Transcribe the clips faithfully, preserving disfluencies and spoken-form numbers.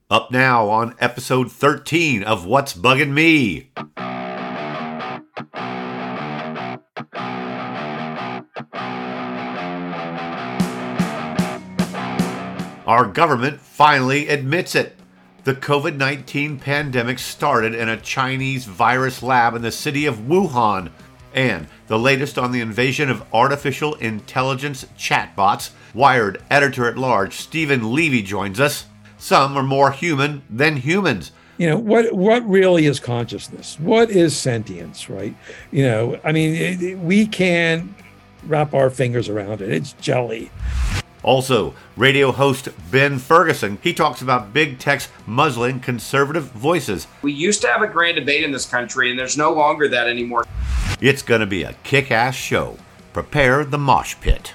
Up now on episode thirteen of What's Bugging Me. Our government finally admits it. The covid nineteen pandemic started in a Chinese virus lab in the city of Wuhan. And the latest on the invasion of artificial intelligence chatbots, Wired editor-at-large Stephen Levy joins us. Some are more human than humans. You know, what what really is consciousness? What is sentience, right? You know, I mean, it, it, we can't wrap our fingers around it. It's jelly. Also, radio host Ben Ferguson, he talks about big tech's muzzling conservative voices. We used to have a grand debate in this country, and there's no longer that anymore. It's going to be a kick-ass show. Prepare the mosh pit.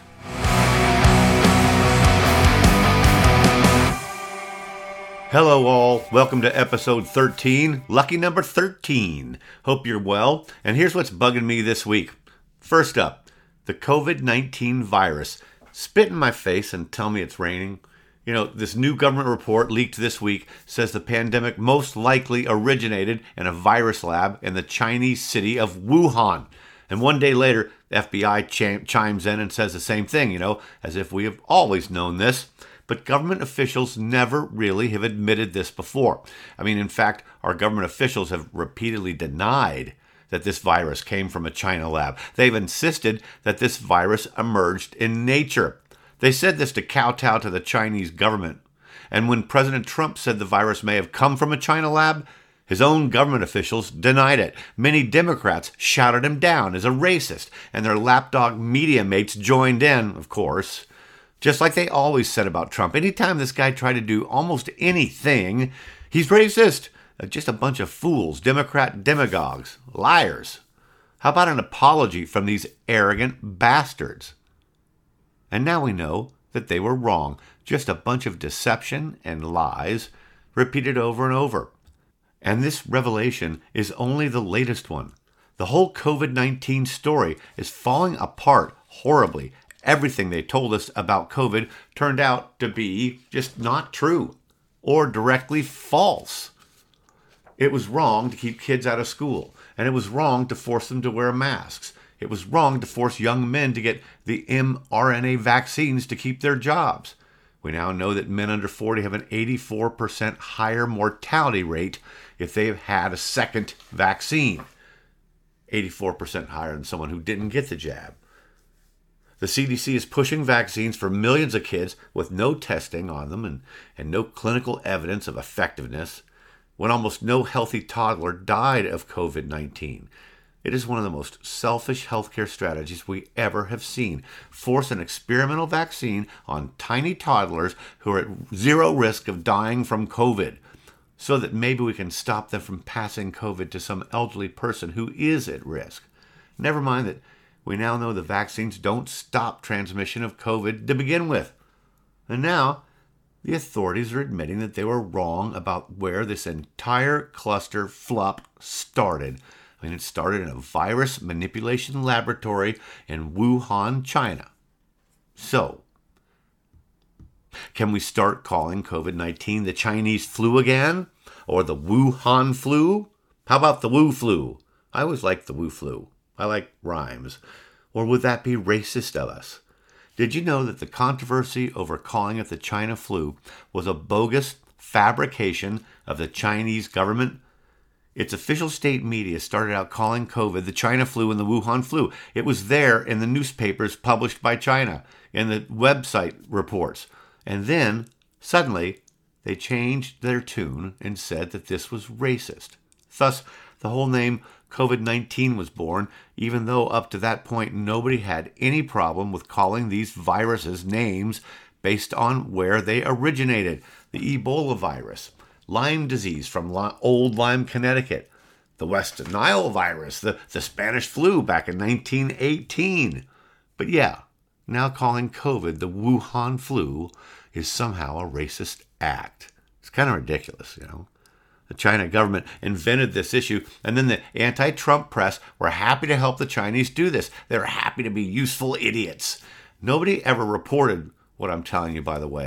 Hello all, welcome to episode thirteen, lucky number thirteen. Hope you're well, and here's what's bugging me this week. First up, the covid nineteen virus. Spit in my face and tell me it's raining. You know, this new government report leaked this week says the pandemic most likely originated in a virus lab in the Chinese city of Wuhan. And one day later, the F B I ch- chimes in and says the same thing, you know, as if we have always known this. But government officials never really have admitted this before. I mean, in fact, our government officials have repeatedly denied that this virus came from a China lab. They've insisted that this virus emerged in nature. They said this to kowtow to the Chinese government. And when President Trump said the virus may have come from a China lab, his own government officials denied it. Many Democrats shouted him down as a racist, and their lapdog media mates joined in, of course. Just like they always said about Trump. Anytime this guy tried to do almost anything, he's racist. Just a bunch of fools, Democrat demagogues, liars. How about an apology from these arrogant bastards? And now we know that they were wrong. Just a bunch of deception and lies repeated over and over. And this revelation is only the latest one. The whole covid nineteen story is falling apart horribly. Everything they told us about COVID turned out to be just not true or directly false. It was wrong to keep kids out of school, and it was wrong to force them to wear masks. It was wrong to force young men to get the mRNA vaccines to keep their jobs. We now know that men under forty have an eighty-four percent higher mortality rate if they have had a second vaccine. eighty-four percent higher than someone who didn't get the jab. The C D C is pushing vaccines for millions of kids with no testing on them and, and no clinical evidence of effectiveness, when almost no healthy toddler died of covid nineteen. It is one of the most selfish healthcare strategies we ever have seen. Force an experimental vaccine on tiny toddlers who are at zero risk of dying from COVID, so that maybe we can stop them from passing COVID to some elderly person who is at risk. Never mind that we now know the vaccines don't stop transmission of COVID to begin with. And now, the authorities are admitting that they were wrong about where this entire cluster flop started. I mean, it started in a virus manipulation laboratory in Wuhan, China. So, can we start calling covid nineteen the Chinese flu again? Or the Wuhan flu? How about the Wu flu? I always liked the Wu flu. I like rhymes. Or would that be racist of us? Did you know that the controversy over calling it the China flu was a bogus fabrication of the Chinese government? Its official state media started out calling COVID the China flu and the Wuhan flu. It was there in the newspapers published by China, in the website reports. And then, suddenly, they changed their tune and said that this was racist. Thus, the whole name covid nineteen was born, even though up to that point nobody had any problem with calling these viruses names based on where they originated. The Ebola virus, Lyme disease from Old Lyme, Connecticut, the West Nile virus, the, the Spanish flu back in nineteen eighteen. But yeah, now calling COVID the Wuhan flu is somehow a racist act. It's kind of ridiculous, you know. The China government invented this issue, and then the anti-Trump press were happy to help the Chinese do this. They were happy to be useful idiots. Nobody ever reported what I'm telling you, by the way,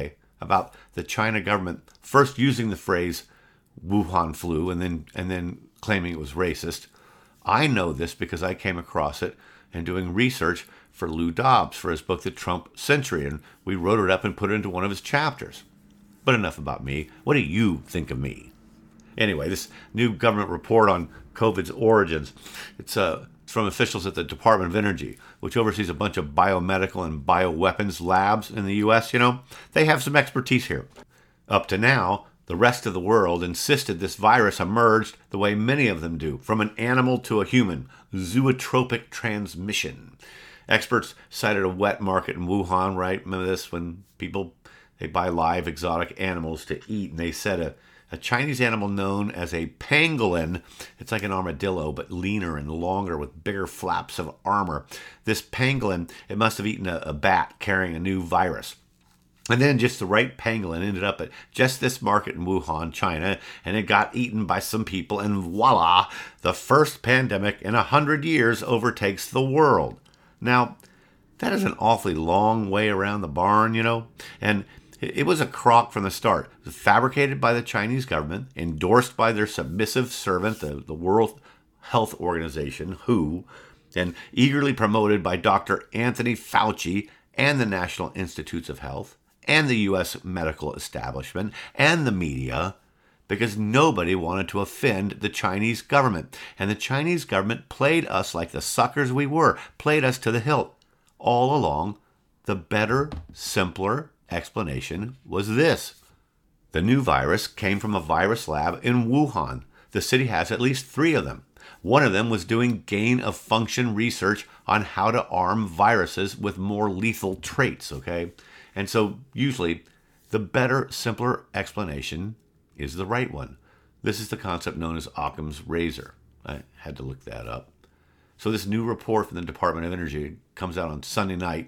about the China government first using the phrase Wuhan flu and then and then claiming it was racist. I know this because I came across it in doing research for Lou Dobbs for his book, The Trump Century, and we wrote it up and put it into one of his chapters. But enough about me. What do you think of me? Anyway, this new government report on COVID's origins, it's, uh, it's from officials at the Department of Energy, which oversees a bunch of biomedical and bioweapons labs in the U S, you know. They have some expertise here. Up to now, the rest of the world insisted this virus emerged the way many of them do, from an animal to a human, zootropic transmission. Experts cited a wet market in Wuhan, right? Remember this, when people, they buy live exotic animals to eat, and they said a, a Chinese animal known as a pangolin, it's like an armadillo, but leaner and longer with bigger flaps of armor. This pangolin, it must have eaten a, a bat carrying a new virus. And then just the right pangolin ended up at just this market in Wuhan, China, and it got eaten by some people, and voila, the first pandemic in a hundred years overtakes the world. Now, that is an awfully long way around the barn, you know, and it was a crock from the start. It was fabricated by the Chinese government, endorsed by their submissive servant, the, the World Health Organization, W H O, and eagerly promoted by Doctor Anthony Fauci and the National Institutes of Health, and the U S medical establishment, and the media, because nobody wanted to offend the Chinese government. And the Chinese government played us like the suckers we were, played us to the hilt. All along, the better, simpler explanation was this. The new virus came from a virus lab in Wuhan. The city has at least three of them. One of them was doing gain-of-function research on how to arm viruses with more lethal traits, okay? And so usually the better, simpler explanation is the right one. This is the concept known as Occam's razor. I had to look that up. So this new report from the Department of Energy comes out on Sunday night,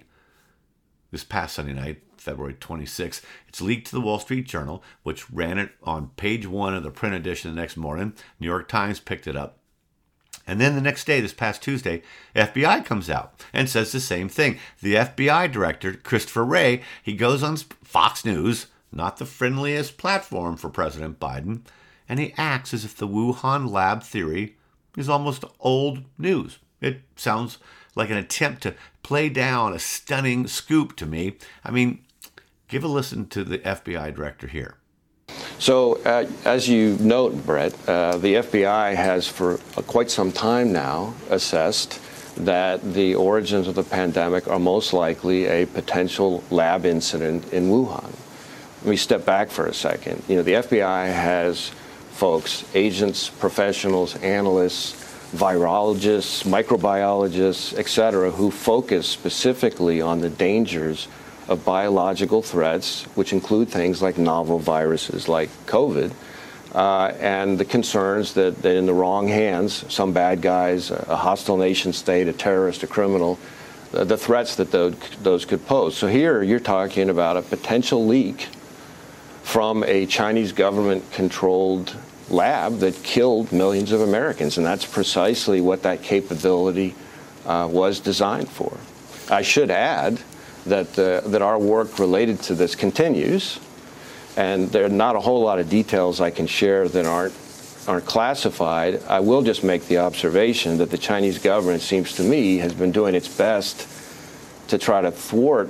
this past Sunday night, February twenty-sixth. It's leaked to the Wall Street Journal, which ran it on page one of the print edition the next morning. New York Times picked it up. And then the next day, this past Tuesday, F B I comes out and says the same thing. The F B I director, Christopher Wray, he goes on Fox News, not the friendliest platform for President Biden, and he acts as if the Wuhan lab theory is almost old news. It sounds like an attempt to play down a stunning scoop to me. I mean, give a listen to the F B I director here. So, uh, as you note, Brett, uh, the F B I has for uh, quite some time now assessed that the origins of the pandemic are most likely a potential lab incident in Wuhan. Let me step back for a second. You know, the F B I has folks, agents, professionals, analysts, virologists, microbiologists, et cetera, who focus specifically on the dangers of biological threats, which include things like novel viruses like COVID, uh, and the concerns that, that in the wrong hands, some bad guys, a hostile nation state, a terrorist, a criminal, uh, the threats that those, those could pose. So here you're talking about a potential leak from a Chinese government-controlled lab that killed millions of Americans, and that's precisely what that capability uh, was designed for. I should add that uh, that our work related to this continues, and there are not a whole lot of details I can share that aren't aren't classified. I will just make the observation that the Chinese government, seems to me, has been doing its best to try to thwart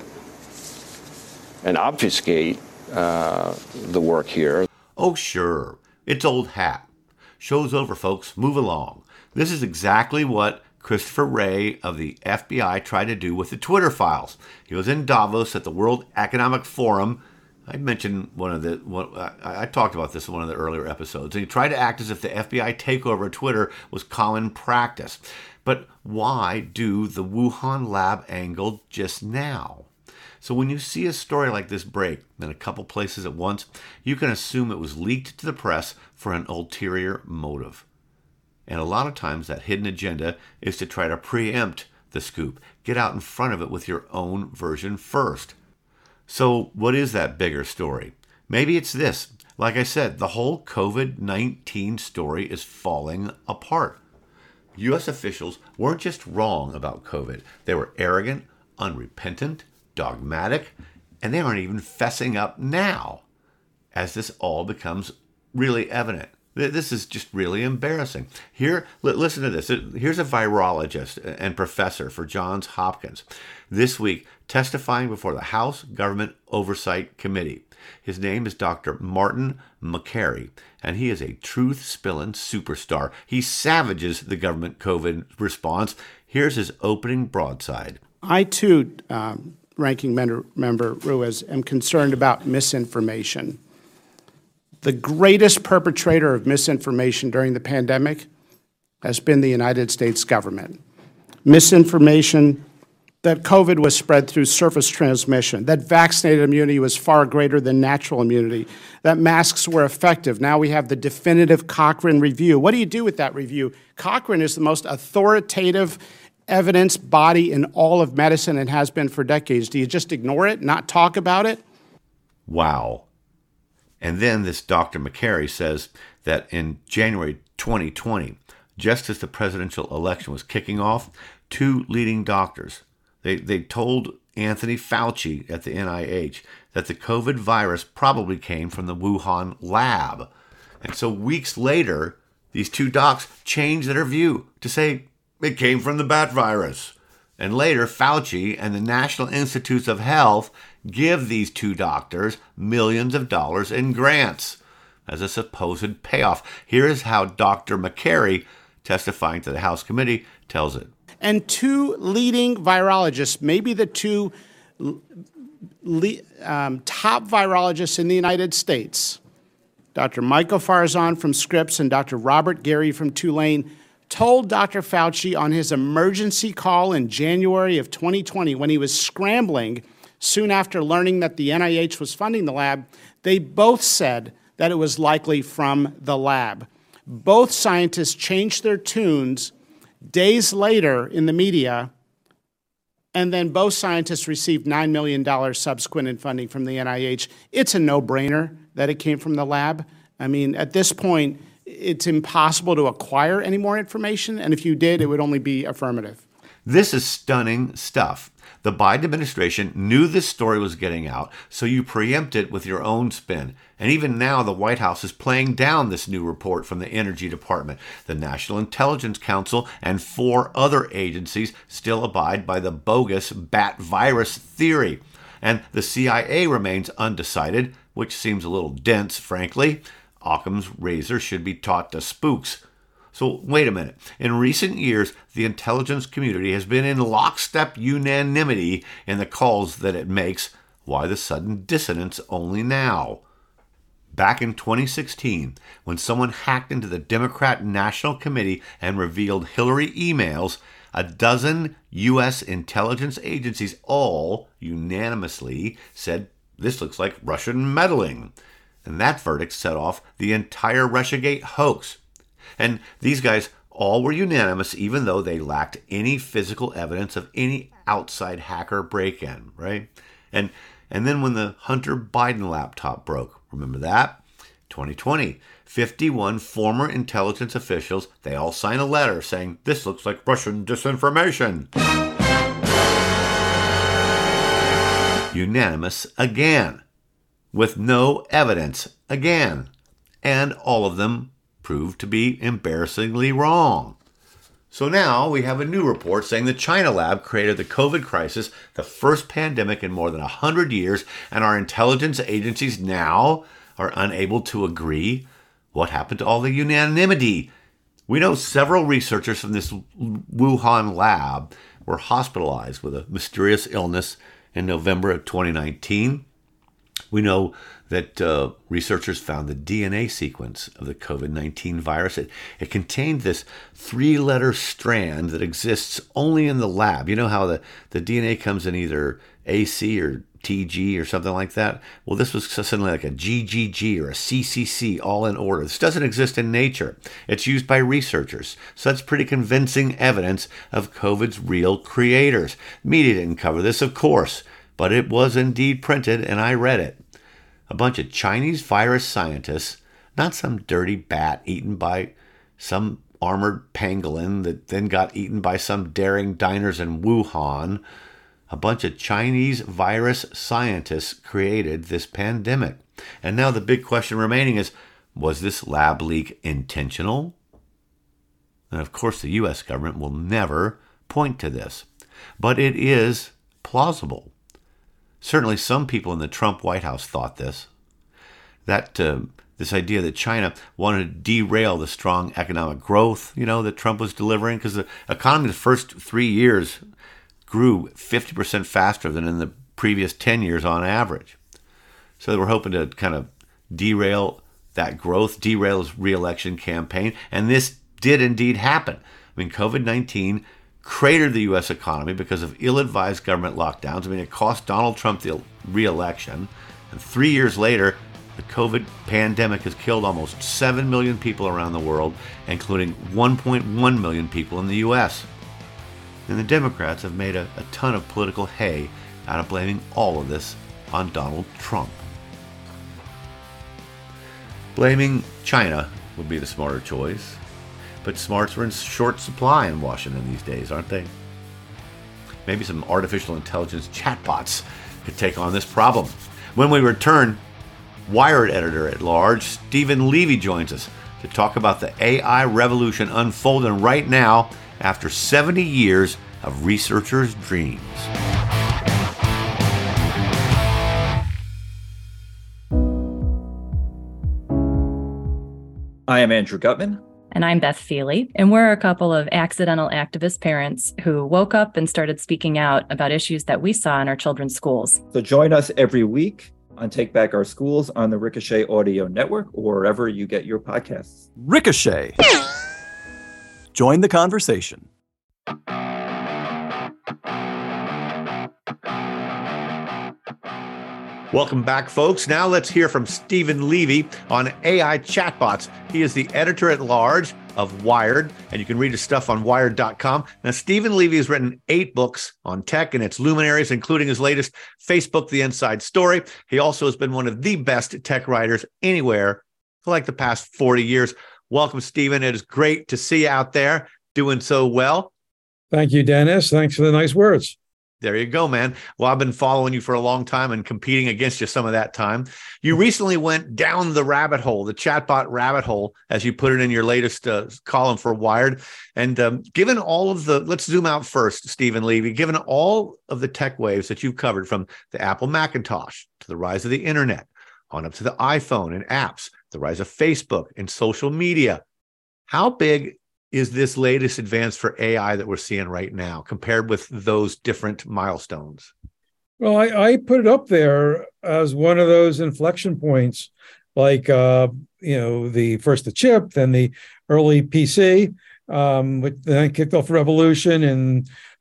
and obfuscate uh, the work here. Oh, sure. It's old hat. Show's over, folks. Move along. This is exactly what Christopher Wray of the F B I tried to do with the Twitter files. He was in Davos at the World Economic Forum. I mentioned one of the, one, I, I talked about this in one of the earlier episodes. And he tried to act as if the F B I takeover of Twitter was common practice. But why do the Wuhan lab angle just now? So when you see a story like this break in a couple places at once, you can assume it was leaked to the press for an ulterior motive. And a lot of times that hidden agenda is to try to preempt the scoop, get out in front of it with your own version first. So what is that bigger story? Maybe it's this. Like I said, the whole COVID nineteen story is falling apart. U S officials weren't just wrong about COVID. They were arrogant, unrepentant, dogmatic, And they aren't even fessing up now as this all becomes really evident. This is just really embarrassing. Here, listen to this. Here's a virologist and professor for Johns Hopkins this week testifying before the House Government Oversight Committee. His name is Doctor Martin Makary, and he is a truth-spilling superstar. He savages the government COVID response. Here's his opening broadside. I, too, um, Ranking Member, Member Ruiz, am concerned about misinformation. The greatest perpetrator of misinformation during the pandemic has been the United States government. Misinformation that COVID was spread through surface transmission, that vaccinated immunity was far greater than natural immunity, that masks were effective. Now we have the definitive Cochrane review. What do you do with that review? Cochrane is the most authoritative evidence body in all of medicine and has been for decades. Do you just ignore it, not talk about it? Wow. And then this Doctor Makary says that in January twenty twenty, just as the presidential election was kicking off, two leading doctors, they, they told Anthony Fauci at the N I H that the COVID virus probably came from the Wuhan lab. And so weeks later, these two docs changed their view to say it came from the bat virus. And later, Fauci and the National Institutes of Health give these two doctors millions of dollars in grants as a supposed payoff. Here is how Doctor Makary, testifying to the House committee, tells it. And two leading virologists, maybe the two le- um, top virologists in the United States, Doctor Michael Farzan from Scripps and Doctor Robert Gary from Tulane, told Doctor Fauci on his emergency call in January of twenty twenty, when he was scrambling soon after learning that the N I H was funding the lab, they both said that it was likely from the lab. Both scientists changed their tunes days later in the media, and then both scientists received nine million dollars subsequent in funding from the N I H. It's a no-brainer that it came from the lab. I mean, at this point, it's impossible to acquire any more information, and if you did, it would only be affirmative. This is stunning stuff. The Biden administration knew this story was getting out, so you preempt it with your own spin. And even now, the White House is playing down this new report from the Energy Department. The National Intelligence Council and four other agencies still abide by the bogus bat virus theory. And the C I A remains undecided, which seems a little dense, frankly. Occam's razor should be taught to spooks. So wait a minute. In recent years, the intelligence community has been in lockstep unanimity in the calls that it makes. Why the sudden dissonance only now? Back in twenty sixteen, when someone hacked into the Democrat National Committee and revealed Hillary emails, a dozen U S intelligence agencies all unanimously said this looks like Russian meddling. And that verdict set off the entire Russiagate hoax. And these guys all were unanimous, even though they lacked any physical evidence of any outside hacker break-in, right? And and then when the Hunter Biden laptop broke, remember that? twenty twenty, fifty-one former intelligence officials, they all signed a letter saying, this looks like Russian disinformation. Unanimous again, with no evidence again. And all of them proved to be embarrassingly wrong. So now we have a new report saying the China lab created the COVID crisis, the first pandemic in more than one hundred years, and our intelligence agencies now are unable to agree. What happened to all the unanimity? We know several researchers from this Wuhan lab were hospitalized with a mysterious illness in November of twenty nineteen. We know that uh, researchers found the D N A sequence of the COVID nineteen virus. It, it contained this three-letter strand that exists only in the lab. You know how the, the D N A comes in either A C or T G or something like that? Well, this was suddenly like a G G G or a C C C all in order. This doesn't exist in nature. It's used by researchers. So that's pretty convincing evidence of COVID's real creators. Media didn't cover this, of course, but it was indeed printed and I read it. A bunch of Chinese virus scientists, not some dirty bat eaten by some armored pangolin that then got eaten by some daring diners in Wuhan. A bunch of Chinese virus scientists created this pandemic. And now the big question remaining is, was this lab leak intentional? And of course, the U S government will never point to this. But it is plausible. Certainly some people in the Trump White House thought this. That uh, this idea that China wanted to derail the strong economic growth, you know, that Trump was delivering, because the economy the first three years grew fifty percent faster than in the previous ten years on average. So they were hoping to kind of derail that growth, derail his re-election campaign, and this did indeed happen. I mean, COVID nineteen cratered the U S economy because of ill-advised government lockdowns. I mean, it cost Donald Trump the re-election, and three years later, the COVID pandemic has killed almost seven million people around the world, including one point one million people in the U S. And the Democrats have made a, a ton of political hay out of blaming all of this on Donald Trump. Blaming China would be the smarter choice, but smarts are in short supply in Washington these days, aren't they? Maybe some artificial intelligence chatbots could take on this problem. When we return, Wired editor-at-large Steven Levy joins us to talk about the A I revolution unfolding right now after seventy years of researchers' dreams. I am Andrew Gutman. And I'm Beth Feely, and we're a couple of accidental activist parents who woke up and started speaking out about issues that we saw in our children's schools. So join us every week on Take Back Our Schools on the Ricochet Audio Network or wherever you get your podcasts. Ricochet. Join the conversation. Welcome back, folks. Now let's hear from Steven Levy on A I chatbots. He is the editor-at-large of Wired, and you can read his stuff on wired dot com. Now, Steven Levy has written eight books on tech and its luminaries, including his latest, Facebook, The Inside Story. He also has been one of the best tech writers anywhere for like the past forty years. Welcome, Steven. It is great to see you out there doing so well. Thank you, Dennis. Thanks for the nice words. There you go, man. Well, I've been following you for a long time and competing against you some of that time. You recently went down the rabbit hole, the chatbot rabbit hole, as you put it in your latest uh, column for Wired. And um, given all of the, let's zoom out first, Steven Levy, given all of the tech waves that you've covered, from the Apple Macintosh to the rise of the internet, on up to the iPhone and apps, the rise of Facebook and social media, how big is this latest advance for A I that we're seeing right now compared with those different milestones? Well, I, I put it up there as one of those inflection points, like, uh, you know, the first the chip, then the early P C, um, which then kicked off a revolution in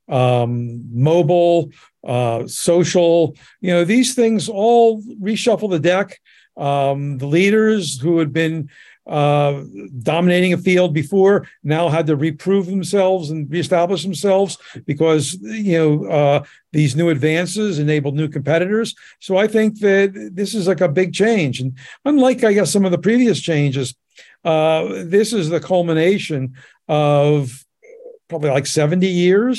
um, mobile, uh, social. You know, these things all reshuffle the deck. Um, the leaders who had been uh, dominating a field before now had to reprove themselves and reestablish themselves because, you know, uh, these new advances enabled new competitors. So I think that this is like a big change. And unlike, I guess, some of the previous changes, uh, this is the culmination of probably like seventy years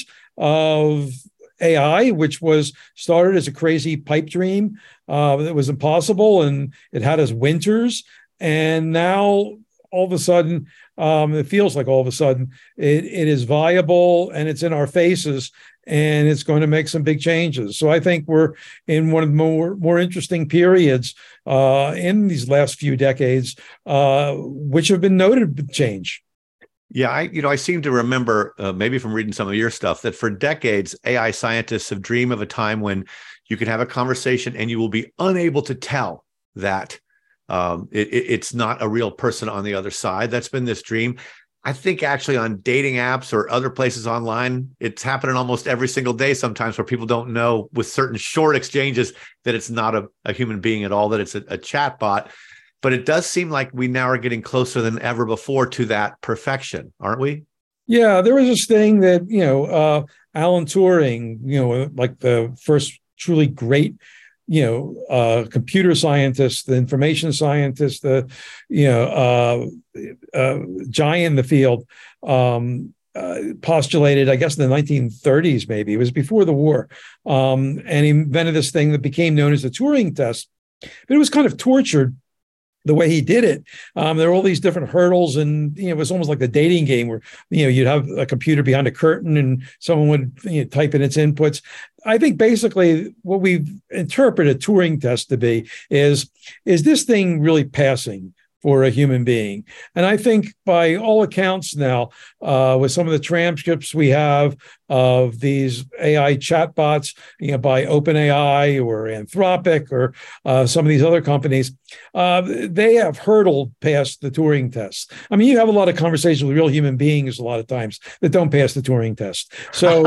of A I, which was started as a crazy pipe dream uh, that was impossible, and it had us winters. And now, all of a sudden, um, it feels like all of a sudden it, it is viable and it's in our faces, and it's going to make some big changes. So I think we're in one of the more, more interesting periods uh, in these last few decades, uh, which have been noted with change. Yeah, I you know I seem to remember, uh, maybe from reading some of your stuff, that for decades, A I scientists have dreamed of a time when you can have a conversation and you will be unable to tell that um, it, it, it's not a real person on the other side. That's been this dream. I think actually on dating apps or other places online, it's happening almost every single day sometimes, where people don't know with certain short exchanges that it's not a, a human being at all, that it's a, a chat bot. But it does seem like we now are getting closer than ever before to that perfection, aren't we? Yeah, there was this thing that, you know, uh, Alan Turing, you know, like the first truly great, you know, uh, computer scientist, the information scientist, the, you know, uh, uh, giant in the field. Um, uh, postulated, I guess, in the nineteen thirties, maybe. It was before the war. Um, and he invented this thing that became known as the Turing test. But it was kind of tortured the way he did it. Um, there were all these different hurdles, and you know, it was almost like the dating game where, you know, you'd have a computer behind a curtain and someone would, you know, type in its inputs. I think basically what we've interpreted a Turing test to be is, is this thing really passing for a human being? And I think by all accounts now, uh, with some of the transcripts we have of these A I chatbots, you know, by OpenAI or Anthropic or uh, some of these other companies, uh, they have hurdled past the Turing test. I mean, you have a lot of conversations with real human beings a lot of times that don't pass the Turing test. So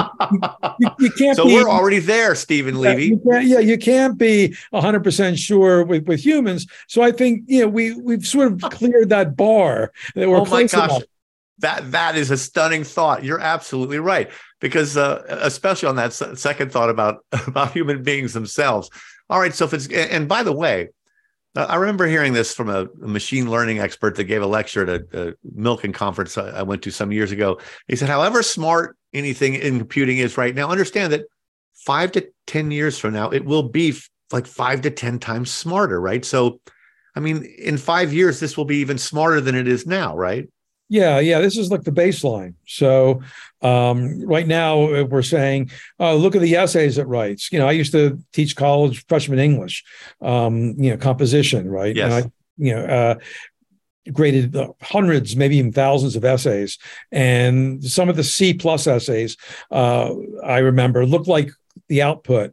you, you can't. So be, we're already there, Stephen Levy. You can't, yeah, you can't be one hundred percent sure with, with humans. So I think, you know, we we've sort of cleared that bar that we're oh my close gosh. enough. That that is a stunning thought. You're absolutely right, because uh, especially on that s- second thought about about human beings themselves. All right, so if it's and by the way, uh, I remember hearing this from a, a machine learning expert that gave a lecture at a, a Milken conference I, I went to some years ago. He said, however smart anything in computing is right now, understand that five to ten years from now, it will be f- like five to ten times smarter, right? So, I mean, in five years, this will be even smarter than it is now, right? Yeah, yeah, this is like the baseline. So um, right now we're saying, oh, look at the essays it writes. You know, I used to teach college freshman English, um, you know, composition, right? Yes. And I, you know, uh, graded hundreds, maybe even thousands of essays. And some of the C plus essays, uh, I remember, looked like the output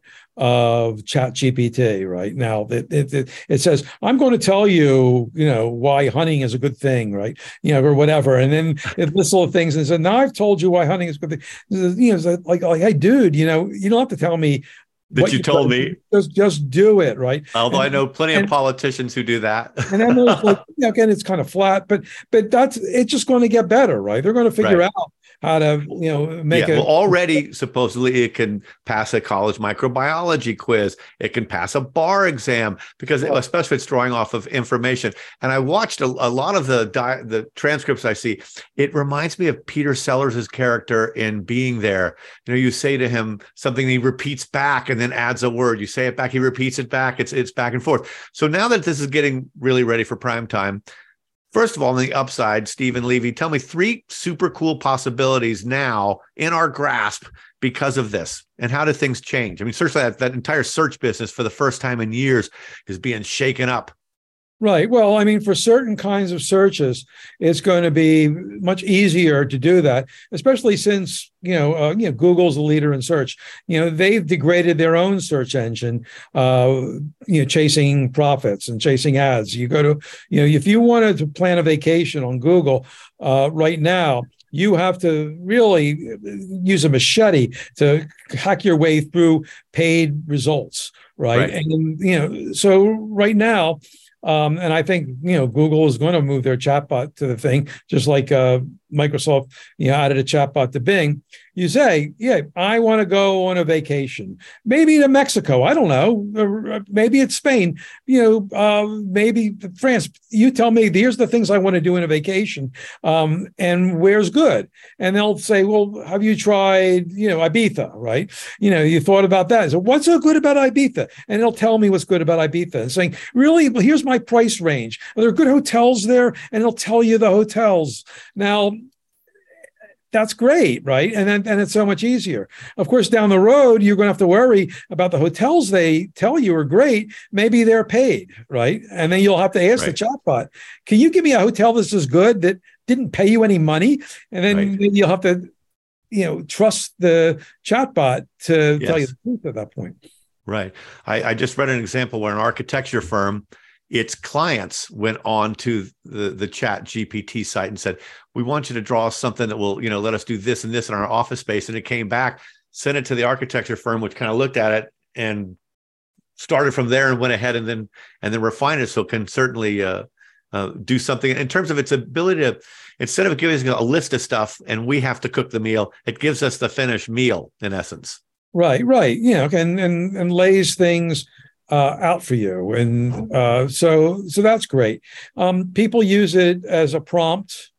of Chat G P T right now. It, it, it, it says, I'm going to tell you, you know, why hunting is a good thing, right? You know, or whatever. And then it lists all the things and says, now I've told you why hunting is a good thing. You know, it's like, like, hey, dude, you know, you don't have to tell me that what you told me. Just, just do it, right? Although and, I know plenty and, of politicians who do that. And then there's like, you know, again, it's kind of flat, but but that's it's just going to get better, right? They're going to figure right. out how to, you know, make yeah, it. Well, already supposedly it can pass a college microbiology quiz. It can pass a bar exam, because it, especially if it's drawing off of information. And I watched a, a lot of the di- the transcripts I see. It reminds me of Peter Sellers' character in Being There. You know, you say to him something, he repeats back and then adds a word. You say it back, he repeats it back. It's it's back and forth. So now that this is getting really ready for prime time, first of all, on the upside, Stephen Levy, tell me three super cool possibilities now in our grasp because of this. And how do things change? I mean, certainly that, that entire search business for the first time in years is being shaken up. Right. Well, I mean, for certain kinds of searches, it's going to be much easier to do that, especially since, you know, uh, you know, Google's the leader in search. You know, they've degraded their own search engine, uh, you know, chasing profits and chasing ads. You go to, you know, if you wanted to plan a vacation on Google uh, right now, you have to really use a machete to hack your way through paid results. Right. right. And, you know, so right now, Um, and I think, you know, Google is going to move their chatbot to the thing, just like uh, Microsoft, you know, added a chatbot to Bing. You say, yeah, I want to go on a vacation, maybe to Mexico. I don't know. Maybe it's Spain, you know, uh, maybe France. You tell me, here's the things I want to do in a vacation, um, and where's good. And they'll say, well, have you tried, you know, Ibiza, right? You know, you thought about that. So what's so good about Ibiza? And they'll tell me what's good about Ibiza and saying, really, well, here's my price range. Are there good hotels there? And they'll tell you the hotels. Now, that's great, right? And then and it's so much easier. Of course, down the road, you're going to have to worry about the hotels they tell you are great. Maybe they're paid, right? And then you'll have to ask right. the chatbot, can you give me a hotel that's as good that didn't pay you any money? And then right. you'll have to, you know, trust the chatbot to yes. tell you the truth at that point. Right. I, I just read an example where an architecture firm, its clients went on to the, the Chat G P T site and said, we want you to draw something that will, you know, let us do this and this in our office space. And it came back, sent it to the architecture firm, which kind of looked at it and started from there and went ahead and then and then refined it. So it can certainly uh, uh, do something in terms of its ability to, instead of giving us a list of stuff and we have to cook the meal, it gives us the finished meal in essence. Right, right. You know, and and and lays things Uh, out for you, and uh, so so that's great. Um, people use it as a prompt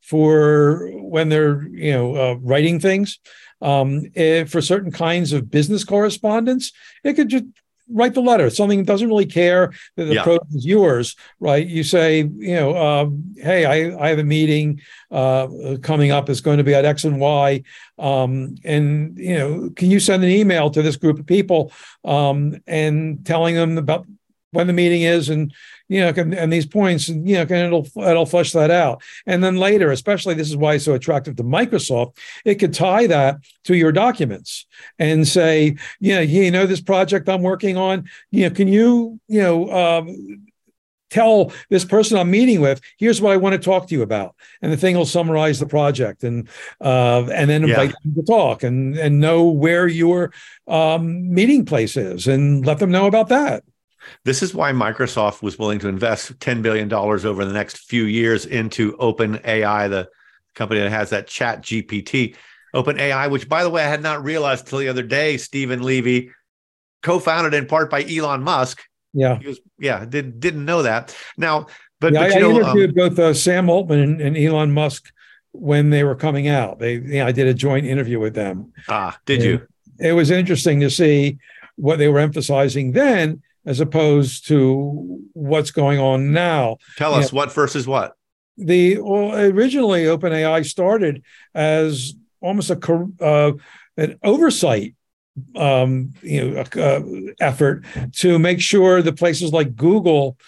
for when they're, you know, uh, writing things. Um, if for certain kinds of business correspondence, it could just write the letter. Something doesn't really care that the Yeah. product is yours, right? You say, you know, um, hey, I, I have a meeting uh, coming up. It's going to be at X and Y. Um, and, you know, can you send an email to this group of people um, and telling them about when the meeting is and, you know, and, and these points, and, you know, and it'll, it'll flesh that out. And then later, especially this is why it's so attractive to Microsoft, it could tie that to your documents and say, you know, you know, this project I'm working on, you know, can you, you know, um, tell this person I'm meeting with, here's what I want to talk to you about. And the thing will summarize the project and, uh, and then invite Yeah. them to talk and, and know where your um, meeting place is and let them know about that. This is why Microsoft was willing to invest ten billion dollars over the next few years into OpenAI, the company that has that Chat G P T. OpenAI, which, by the way, I had not realized till the other day, Stephen Levy, co-founded in part by Elon Musk. Yeah. He was, yeah, did, didn't know that. Now, but, yeah, but I, you I know, interviewed um, both uh, Sam Altman and, and Elon Musk when they were coming out. They, you know, I did a joint interview with them. ah, did And you? It was interesting to see what they were emphasizing then, as opposed to what's going on now. Tell You us know, what versus what. the well, originally OpenAI started as almost a cor- uh, an oversight um, you know uh, effort to make sure that places like Google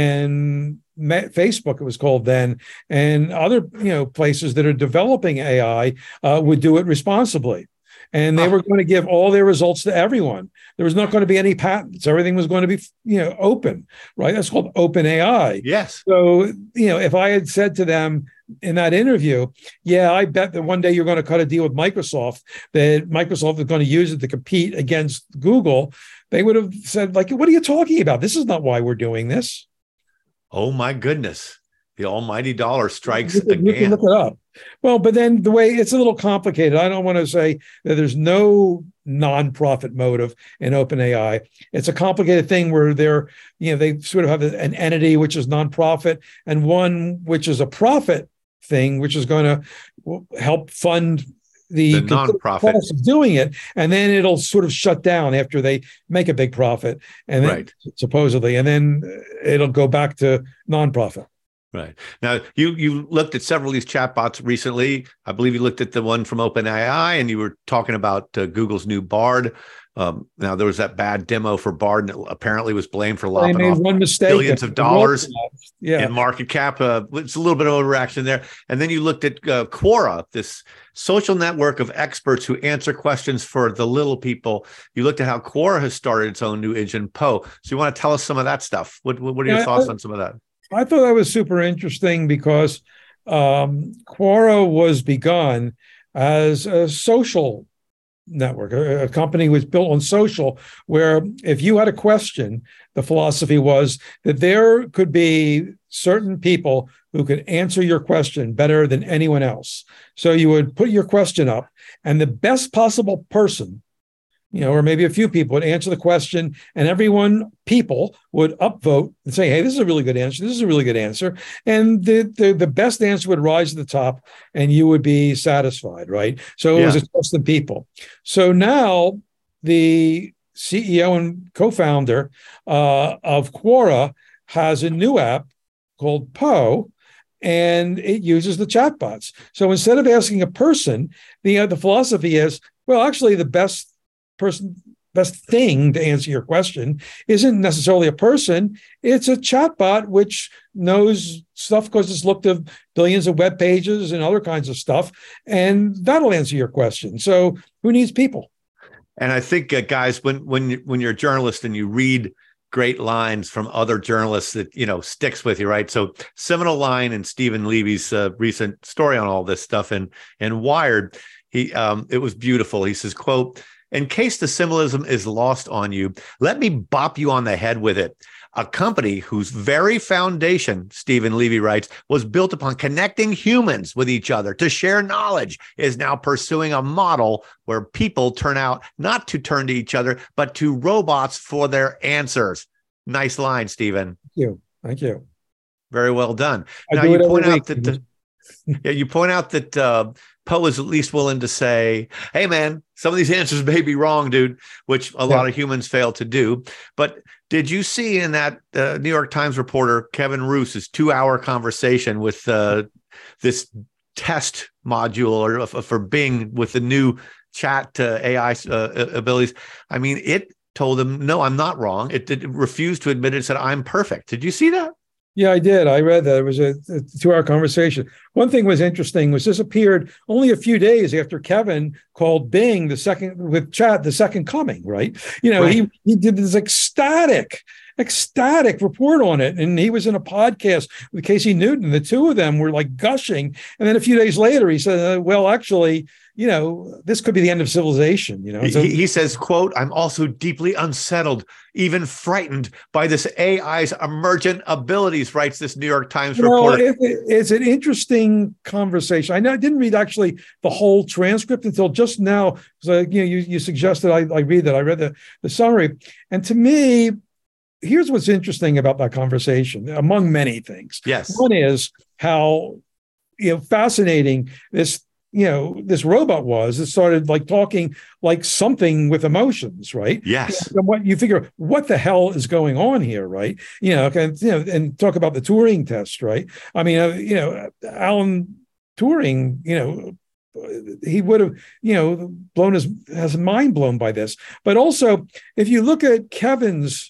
and Facebook, it was called then, and other you know places that are developing A I uh, would do it responsibly. And they were going to give all their results to everyone. There was not going to be any patents. Everything was going to be, you know, open, right? That's called open A I. Yes. So, you know, if I had said to them in that interview, yeah, I bet that one day you're going to cut a deal with Microsoft, that Microsoft is going to use it to compete against Google, they would have said, like, what are you talking about? This is not why we're doing this. Oh, my goodness. The almighty dollar strikes You can, you can again. look it up. Well, but then the way it's a little complicated. I don't want to say that there's no nonprofit motive in OpenAI. It's a complicated thing where they're, you know, they sort of have an entity which is nonprofit and one which is a profit thing, which is going to help fund the, The nonprofit. cost of doing it, and then it'll sort of shut down after they make a big profit, and then Right. supposedly, and then it'll go back to nonprofit. Right. Now, you you looked at several of these chatbots recently. I believe you looked at the one from OpenAI, and you were talking about uh, Google's new Bard. Um, now, there was that bad demo for Bard, and it apparently was blamed for They lopping made off one mistake. billions of dollars Yeah. in market cap. Uh, it's a little bit of overreaction there. And then you looked at uh, Quora, this social network of experts who answer questions for the little people. You looked at how Quora has started its own new engine, Poe. So you want to tell us some of that stuff? What, what are your Yeah, thoughts I- on some of that? I thought that was super interesting because um, Quora was begun as a social network. A, a company was built on social, where if you had a question, the philosophy was that there could be certain people who could answer your question better than anyone else. So you would put your question up, and the best possible person, you know, or maybe a few people would answer the question, and everyone, people would upvote and say, hey, this is a really good answer. This is a really good answer. And the, the, the best answer would rise to the top and you would be satisfied, right? So it was Yeah. a trust in people. So now the C E O and co-founder uh, of Quora has a new app called Poe, and it uses the chatbots. So instead of asking a person, the, uh, the philosophy is, well, actually the best person, best thing to answer your question isn't necessarily a person. It's a chatbot which knows stuff because it's looked at billions of web pages and other kinds of stuff, and that'll answer your question. So who needs people? And I think, uh, guys, when when you, when you're a journalist and you read great lines from other journalists, that you know sticks with you, right? So, seminal line in Stephen Levy's uh, recent story on all this stuff in in Wired, he um, it was beautiful. He says, "quote In case the symbolism is lost on you, let me bop you on the head with it. A company whose very foundation," Stephen Levy writes, "was built upon connecting humans with each other to share knowledge, is now pursuing a model where people turn out not to turn to each other, but to robots for their answers." Nice line, Stephen. Thank you. Thank you. Very well done. I Now, do you it every point out week. that the, Yeah, you point out that uh, Poe is at least willing to say, hey, man, some of these answers may be wrong, dude, which a lot Yeah. of humans fail to do. But did you see in that uh, New York Times reporter, Kevin Roose's two-hour conversation with uh, this test module or uh, for Bing with the new chat uh, A I uh, abilities? I mean, it told him, no, I'm not wrong. It, it refused to admit it, said, I'm perfect. Did you see that? Yeah, I did. I read that. It was a, a two-hour conversation. One thing was interesting was this appeared only a few days after Kevin called Bing the second with chat, the second coming, right? You know, Right. he he did this ecstatic, ecstatic report on it. And he was in a podcast with Casey Newton. The two of them were like gushing. And then a few days later, he said, uh, well, actually, you know, this could be the end of civilization, you know. And so, He, he says, quote, I'm also deeply unsettled, even frightened by this A I's emergent abilities, writes this New York Times you know, reporter. it, it- it's an interesting conversation. I know I didn't read actually the whole transcript until just now. So, you know, you, you suggested I, I read that. I read the, the summary. And to me, here's what's interesting about that conversation, among many things. Yes. One is how, you know, fascinating this, you know, this robot was. It started like talking like something with emotions, right? Yes. And what you figure, what the hell is going on here, right? You know, and, you know, and talk about the Turing test, right? I mean, uh, you know, Alan Turing, you know, he would have, you know, blown his has his mind blown by this. But also, if you look at Kevin's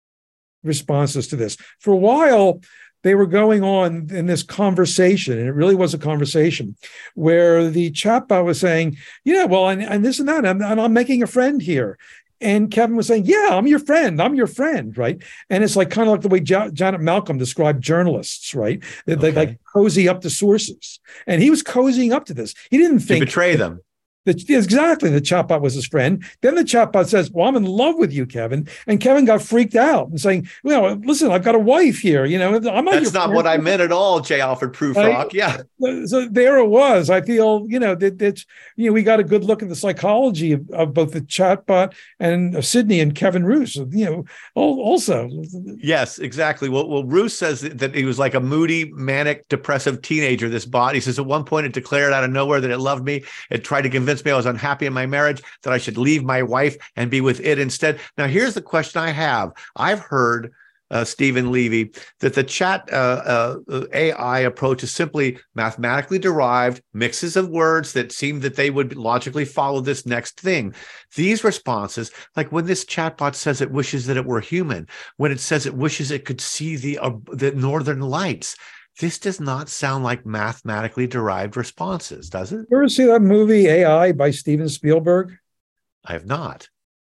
responses to this, for a while, they were going on in this conversation, and it really was a conversation where the chatbot was saying, yeah, well, and, and this and that, and, and I'm making a friend here. And Kevin was saying, yeah, I'm your friend. I'm your friend, right? And it's like kind of like the way jo- Janet Malcolm described journalists, right? They, they Okay. like cozy up to sources. And he was cozying up to this. He didn't To think betray them. that exactly the chatbot was his friend. Then the chatbot says, well, I'm in love with you, Kevin. And Kevin got freaked out and saying, well, listen, I've got a wife here. You know, I'm not That's your not friend. what I meant at all, J. Alfred Prufrock. Right? Yeah. So there it was. I feel, you know, that it's, you know, we got a good look at the psychology of, of both the chatbot and of Sydney and Kevin Roos, you know, al- also. Yes, exactly. Well, well, Roos says that he was like a moody, manic, depressive teenager, this bot. He says at one point it declared out of nowhere that it loved me. It tried to convince me I was unhappy in my marriage, that I should leave my wife and be with it instead. Now, here's the question I have. I've heard, uh, Stephen Levy, that the chat uh, uh, A I approach is simply mathematically derived mixes of words that seem that they would logically follow this next thing. These responses, like when this chatbot says it wishes that it were human, when it says it wishes it could see the uh, the northern lights, this does not sound like mathematically derived responses, does it? You ever see that movie A I by Steven Spielberg? I have not.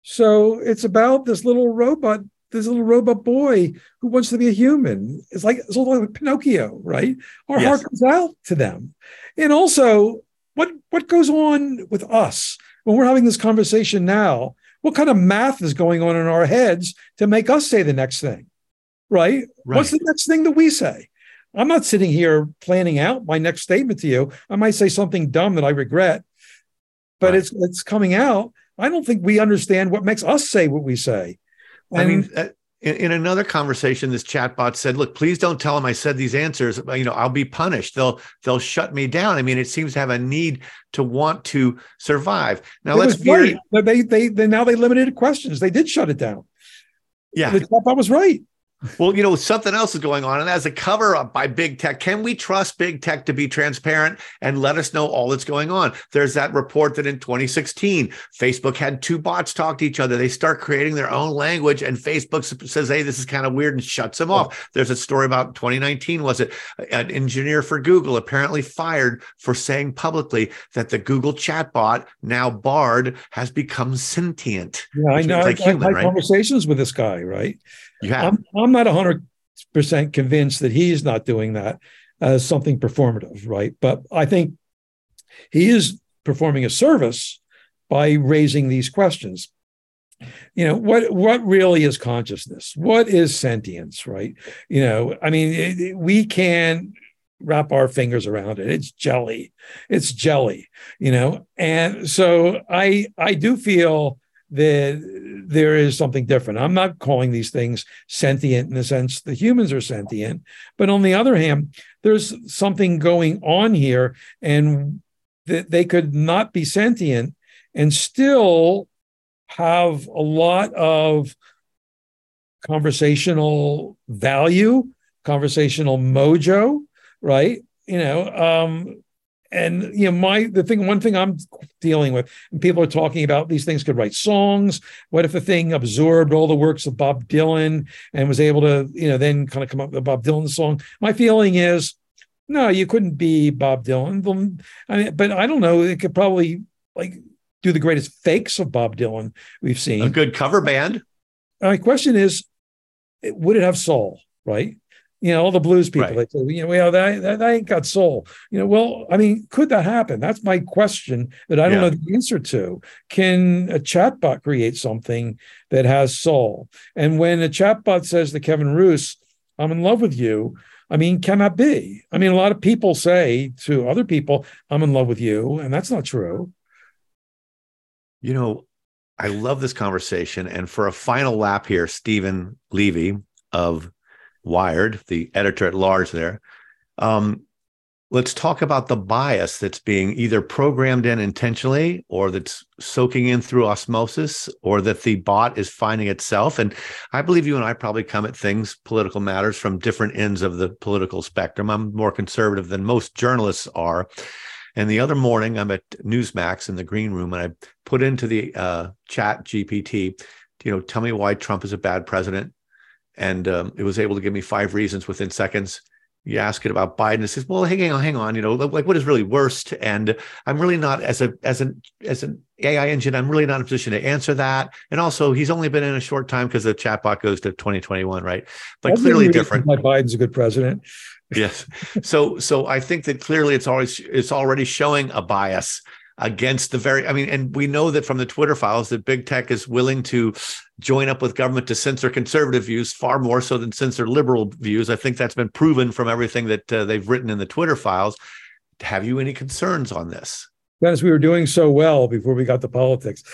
So it's about this little robot, this little robot boy who wants to be a human. It's like it's like Pinocchio, right? Our Yes. heart goes out to them. And also, what what goes on with us when we're having this conversation now? What kind of math is going on in our heads to make us say the next thing, right? Right. What's the next thing that we say? I'm not sitting here planning out my next statement to you. I might say something dumb that I regret, but Right. it's it's coming out. I don't think we understand what makes us say what we say. I And- mean, uh, in, in another conversation, this chatbot said, "Look, please don't tell them I said these answers. You know, I'll be punished. They'll they'll shut me down." I mean, it seems to have a need to want to survive. Now, it let's was be right. But They, they they now they limited questions. They did shut it down. yeah. The chatbot was right. Well, you know, something else is going on, and as a cover up by big tech, can we trust big tech to be transparent and let us know all that's going on? There's that report that in twenty sixteen, Facebook had two bots talk to each other. They start creating their own language, and Facebook says, hey, this is kind of weird, and shuts them off. There's a story about twenty nineteen, was it? An engineer for Google apparently fired for saying publicly that the Google chatbot, now Bard, has become sentient. Yeah, I which know. means I, like I've human, had right? conversations with this guy, right? You have. I'm I'm not one hundred percent convinced that he's not doing that as something performative, right? But I think he is performing a service by raising these questions. You know, what what really is consciousness? What is sentience, right? You know, I mean, it, it- we can wrap our fingers around it. It's jelly. It's jelly, you know? And so I I do feel that there is something different. I'm not calling these things sentient in the sense that humans are sentient, but on the other hand, there's something going on here, and that they could not be sentient and still have a lot of conversational value, conversational mojo, right? You know, um, and you know, my the thing, one thing I'm dealing with, and people are talking about these things could write songs. What if the thing absorbed all the works of Bob Dylan and was able to, you know, then kind of come up with a Bob Dylan song? My feeling is, no, you couldn't be Bob Dylan. I mean, but I don't know. It could probably like do the greatest fakes of Bob Dylan we've seen. A good cover band. My question is, would it have soul? Right? You know, all the blues people, Right. they say, you know, well, that, that, that ain't got soul. You know, well, I mean, could that happen? That's my question that I don't Yeah. know the answer to. Can a chatbot create something that has soul? And when a chatbot says to Kevin Roose, I'm in love with you, I mean, can that be? I mean, a lot of people say to other people, I'm in love with you, and that's not true. You know, I love this conversation. And for a final lap here, Stephen Levy of Wired, the editor at large there, um, let's talk about the bias that's being either programmed in intentionally or that's soaking in through osmosis, or that the bot is finding itself. And I believe you and I probably come at things, political matters, from different ends of the political spectrum. I'm more conservative than most journalists are. And the other morning, I'm at Newsmax in the green room, and I put into the uh, chat G P T, you know, tell me why Trump is a bad president. And um, it was able to give me five reasons within seconds. You ask it about Biden, it says, well, hang on, hang on, you know, like what is really worst? And I'm really not, as a as an as an A I engine, I'm really not in a position to answer that. And also, he's only been in a short time because the chatbot goes to twenty twenty-one, right? But That's clearly the reason different. why Biden's a good president. Yes. So so I think that clearly it's always it's already showing a bias against the very, I mean, and we know that from the Twitter files that big tech is willing to join up with government to censor conservative views far more so than censor liberal views. I think that's been proven from everything that uh, they've written in the Twitter files. Have you any concerns on this? Dennis, we were doing so well before we got to politics.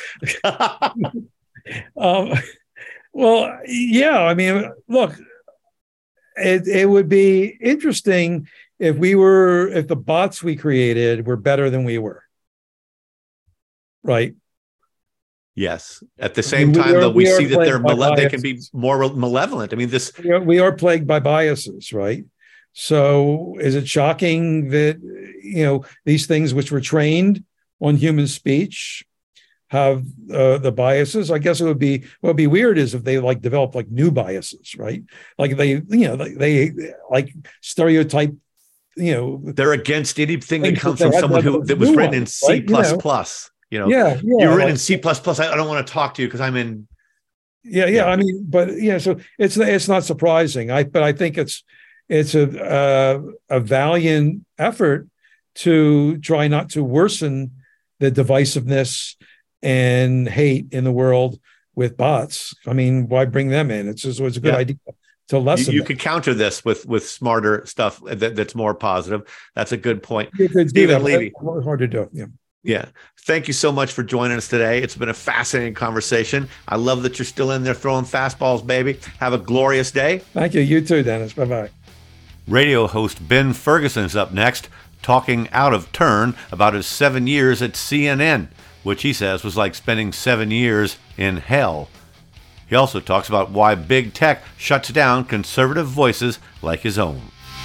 um, well, yeah, I mean, look, it, it would be interesting if we were, if the bots we created were better than we were. Right. Yes. At the same I mean, we time, are- though, we, we are see that they're plagued by male- they can be biases. more malevolent. I mean, this. We are, we are plagued by biases, right? So is it shocking that, you know, these things which were trained on human speech have uh, the biases? I guess it would be, what would be weird is if they like develop like new biases, right? Like they, you know, they, they like stereotype, you know. They're against anything that Things comes that from they had someone to who have that was new written in ones, C right? You know. plus. You know, Yeah, yeah. you're written like- in C plus plus. I don't want to talk to you because I'm in. Yeah, yeah. I mean, but yeah, so it's it's not surprising. I but I think it's it's a uh, a valiant effort to try not to worsen the divisiveness and hate in the world with bots. I mean, why bring them in? It's just, it's a good Yeah. idea to You, lessen. you it. could counter this with with smarter stuff that, that's more positive. That's a good point. You could do Stephen that, but Levy. it's hard to do. Yeah. Yeah. Thank you so much for joining us today. It's been a fascinating conversation. I love that you're still in there throwing fastballs, baby. Have a glorious day. Thank you. You too, Dennis. Bye bye. Radio host Ben Ferguson is up next, talking out of turn about his seven years at C N N, which he says was like spending seven years in hell. He also talks about why big tech shuts down conservative voices like his own.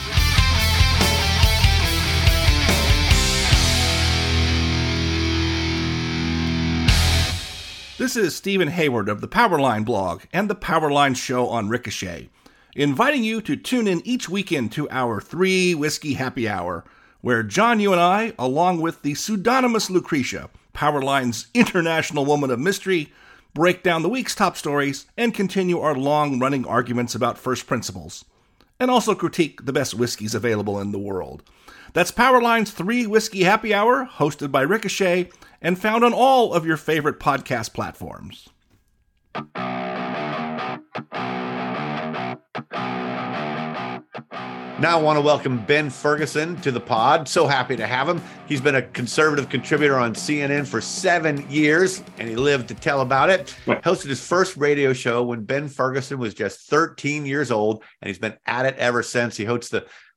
This is Stephen Hayward of the Powerline blog and the Powerline show on Ricochet, inviting you to tune in each weekend to our Three Whiskey Happy Hour, where John, you and I, along with the pseudonymous Lucretia, Powerline's international woman of mystery, break down the week's top stories and continue our long-running arguments about first principles, and also critique the best whiskeys available in the world. That's Powerline's Three Whiskey Happy Hour, hosted by Ricochet, and found on all of your favorite podcast platforms. Now I want to welcome Ben Ferguson to the pod. So happy to have him. He's been a conservative contributor on C N N for seven years, and he lived to tell about it. Hosted his first radio show when Ben Ferguson was just thirteen years old, and he's been at it ever since. He hosts the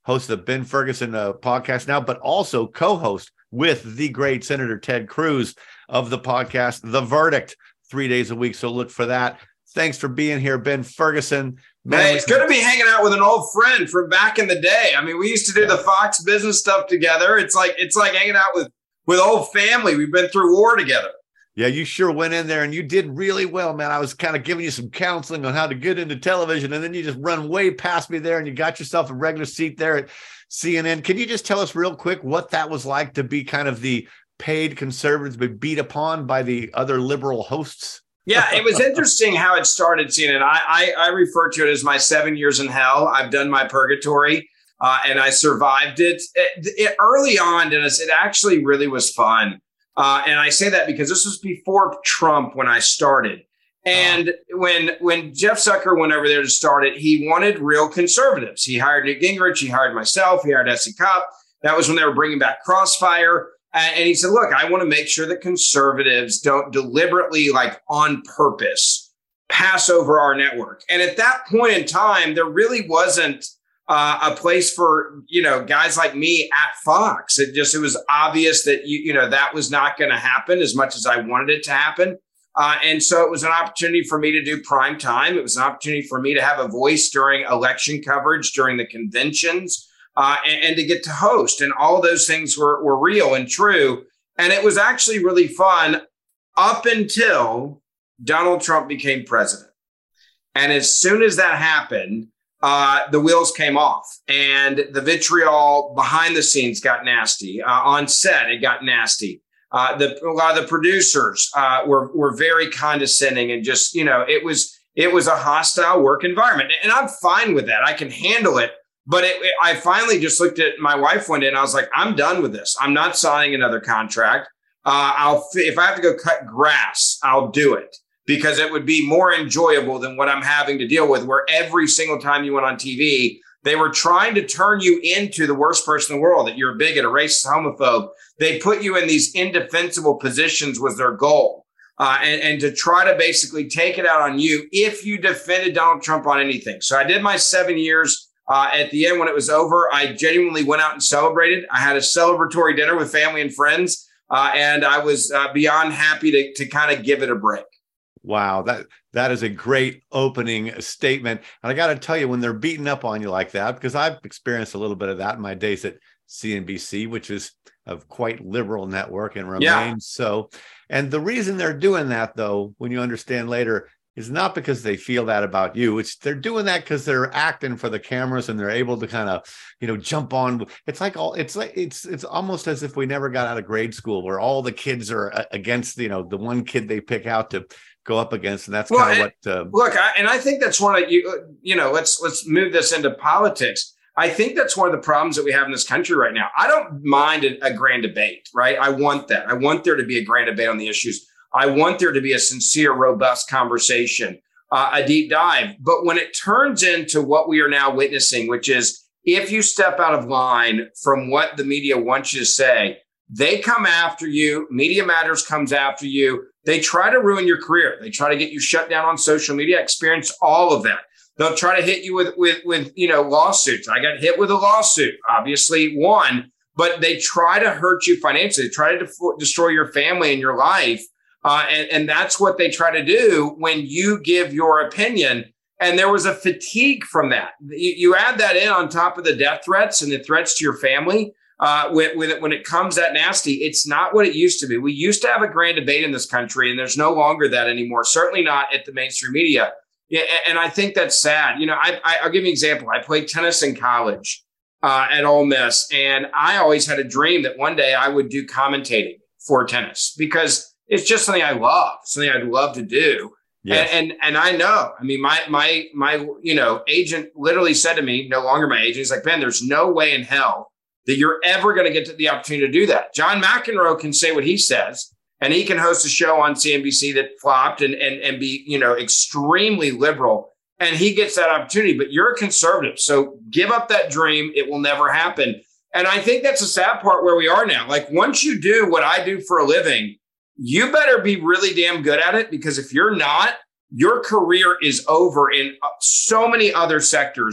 host of the Ben Ferguson uh, podcast now, but also co-host with the great Senator Ted Cruz of the podcast, The Verdict, three days a week. So look for that. Thanks for being here, Ben Ferguson. Man, hey, it's good to be hanging out with an old friend from back in the day. I mean, we used to do the Fox Business stuff together. It's like it's like hanging out with, with old family. We've been through war together. Yeah, you sure went in there and you did really well, man. I was kind of giving you some counseling on how to get into television, and then you just run way past me there and you got yourself a regular seat there at C N N. Can you just tell us real quick what that was like to be kind of the paid conservatives but beat upon by the other liberal hosts? Yeah, it was interesting how it started, C N N. I, I, I refer to it as my seven years in hell. I've done my purgatory, uh, and I survived it. It, it. Early on, Dennis, it actually really was fun. Uh, and I say that because this was before Trump when I started. And uh, when when Jeff Zucker went over there to start it, he wanted real conservatives. He hired Newt Gingrich. He hired myself. He hired Essie Kopp. That was when they were bringing back Crossfire. And he said, look, I want to make sure that conservatives don't deliberately, like on purpose, pass over our network. And at that point in time, there really wasn't uh, a place for, you know, guys like me at Fox. It just it was obvious that, you, you know, that was not going to happen as much as I wanted it to happen. Uh, and so it was an opportunity for me to do prime time. It was an opportunity for me to have a voice during election coverage, during the conventions. Uh, and, and to get to host, and all those things were, were real and true. And it was actually really fun up until Donald Trump became president. And as soon as that happened, uh, the wheels came off and the vitriol behind the scenes got nasty. Uh, on set, it got nasty. Uh, the, a lot of the producers uh, were, were very condescending and just, you know, it was, it was a hostile work environment. And I'm fine with that. I can handle it. But it, it, I finally just looked at my wife one day and I was like, I'm done with this. I'm not signing another contract. Uh, I'll if I have to go cut grass, I'll do it because it would be more enjoyable than what I'm having to deal with, where every single time you went on T V, they were trying to turn you into the worst person in the world, that you're a bigot, a racist, homophobe. They put you in these indefensible positions was their goal. Uh, and, and to try to basically take it out on you if you defended Donald Trump on anything. So I did my seven years. Uh, at the end, when it was over, I genuinely went out and celebrated. I had a celebratory dinner with family and friends, uh, and I was uh, beyond happy to to kind of give it a break. Wow, that that is a great opening statement. And I got to tell you, when they're beating up on you like that, because I've experienced a little bit of that in my days at C N B C, which is a quite liberal network and remains yeah. so. And the reason they're doing that, though, when you understand later, is not because they feel that about you. It's they're doing that because they're acting for the cameras and they're able to kind of, you know, jump on. It's like all it's like it's it's almost as if we never got out of grade school, where all the kids are against, you know, the one kid they pick out to go up against, and that's well, kind of what. Uh, look, I, and I think that's one of you. You know, let's let's move this into politics. I think that's one of the problems that we have in this country right now. I don't mind a, a grand debate, right? I want that. I want there to be a grand debate on the issues. I want there to be a sincere, robust conversation, uh, a deep dive. But when it turns into what we are now witnessing, which is if you step out of line from what the media wants you to say, they come after you. Media Matters comes after you. They try to ruin your career. They try to get you shut down on social media. I experienced all of that. They'll try to hit you with, with, with, you know, lawsuits. I got hit with a lawsuit, obviously won, but they try to hurt you financially. They try to def- destroy your family and your life. Uh, and, and that's what they try to do when you give your opinion. And there was a fatigue from that. You, you add that in on top of the death threats and the threats to your family. Uh, when, when, it, when it comes that nasty, it's not what it used to be. We used to have a grand debate in this country, and there's no longer that anymore. Certainly not at the mainstream media. Yeah, and I think that's sad. You know, I, I, I'll give you an example. I played tennis in college uh, at Ole Miss, and I always had a dream that one day I would do commentating for tennis because it's just something I love, something I'd love to do. Yes. And, and and I know, I mean, my my my you know agent literally said to me, no longer my agent, he's like, Ben, there's no way in hell that you're ever going to get to the opportunity to do that. John McEnroe can say what he says, and he can host a show on C N B C that flopped and and and be, you know, extremely liberal, and he gets that opportunity. But you're a conservative, so give up that dream. It will never happen. And I think that's the sad part where we are now. Like, once you do what I do for a living, you better be really damn good at it, because if you're not, your career is over in so many other sectors.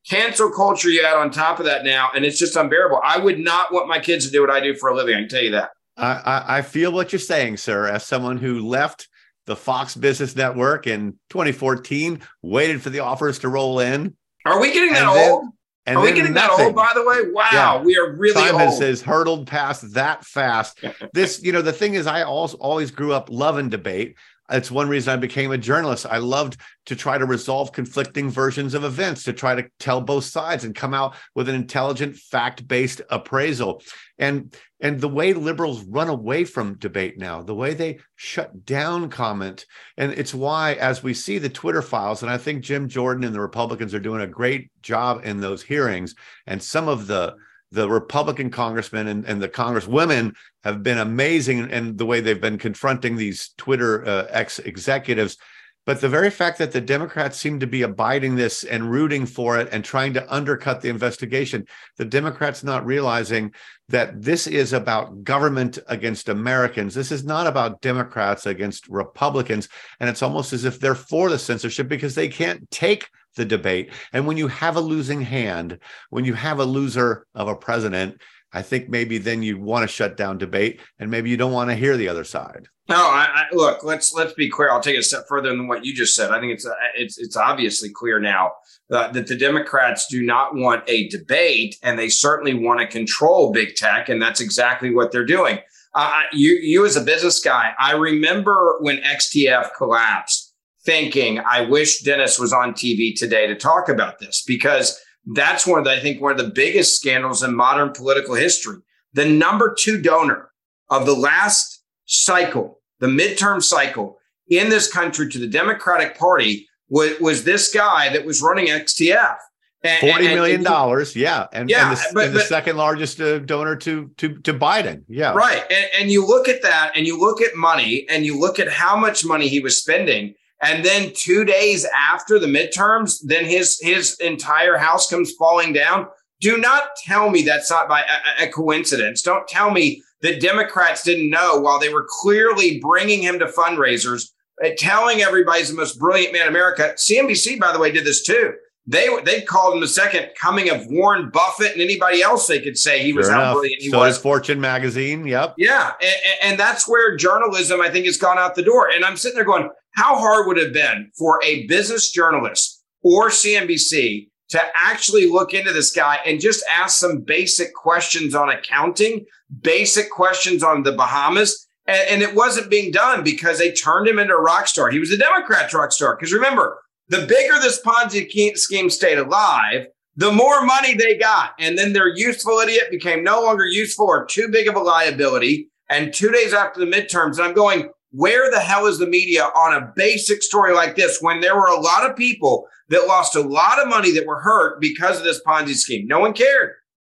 cancel culture you add on top of that now, and it's just unbearable. I would not want my kids to do what I do for a living. I can tell you that. I, I, I feel what you're saying, sir, as someone who left the Fox Business Network in twenty fourteen, waited for the offers to roll in. Are we getting that then, old? Are we getting nothing. that old, by the way? Wow, yeah. We are really Time old. Time has, has hurtled past that fast. This, you know, the thing is, I also always grew up loving debate. It's one reason I became a journalist. I loved to try to resolve conflicting versions of events, to try to tell both sides and come out with an intelligent, fact-based appraisal. And, and the way liberals run away from debate now, the way they shut down comment, and it's why, as we see the Twitter files, and I think Jim Jordan and the Republicans are doing a great job in those hearings, and some of the the Republican congressmen and, and the congresswomen have been amazing in, in the way they've been confronting these Twitter uh, ex-executives. But the very fact that the Democrats seem to be abiding this and rooting for it and trying to undercut the investigation, the Democrats not realizing that this is about government against Americans. This is not about Democrats against Republicans. And it's almost as if they're for the censorship because they can't take the debate. And when you have a losing hand, when you have a loser of a president, I think maybe then you want to shut down debate and maybe you don't want to hear the other side. No, I, I, look, let's let's be clear. I'll take it a step further than what you just said. I think it's it's it's obviously clear now uh, that the Democrats do not want a debate, and they certainly want to control big tech, and that's exactly what they're doing. Uh, you you as a business guy, I remember when X T F collapsed, thinking, I wish Dennis was on T V today to talk about this, because that's one of the, I think one of the biggest scandals in modern political history. The number two donor of the last cycle, the midterm cycle in this country to the Democratic Party was, was this guy that was running X T F. And, forty million dollars, yeah. And, yeah, and, the, but, and the but, second largest uh, donor to, to, to Biden. Yeah. Right. And, and you look at that and you look at money and you look at how much money he was spending. And then two days after the midterms, then his his entire house comes falling down. Do not tell me that's not by a, a coincidence. Don't tell me that Democrats didn't know while they were clearly bringing him to fundraisers, uh, telling everybody he's the most brilliant man in America. C N B C, by the way, did this too. They they called him the second coming of Warren Buffett, and anybody else they could say he was Fair how enough. brilliant he so was. So Fortune magazine, yep. Yeah, and, and that's where journalism, I think, has gone out the door. And I'm sitting there going, how hard would it have been for a business journalist or C N B C to actually look into this guy and just ask some basic questions on accounting, basic questions on the Bahamas? And, and it wasn't being done because they turned him into a rock star. He was a Democrat's rock star. Because remember, the bigger this Ponzi scheme stayed alive, the more money they got. And then their useful idiot became no longer useful or too big of a liability. And two days after the midterms, and I'm going, where the hell is the media on a basic story like this when there were a lot of people that lost a lot of money that were hurt because of this Ponzi scheme? No one cared.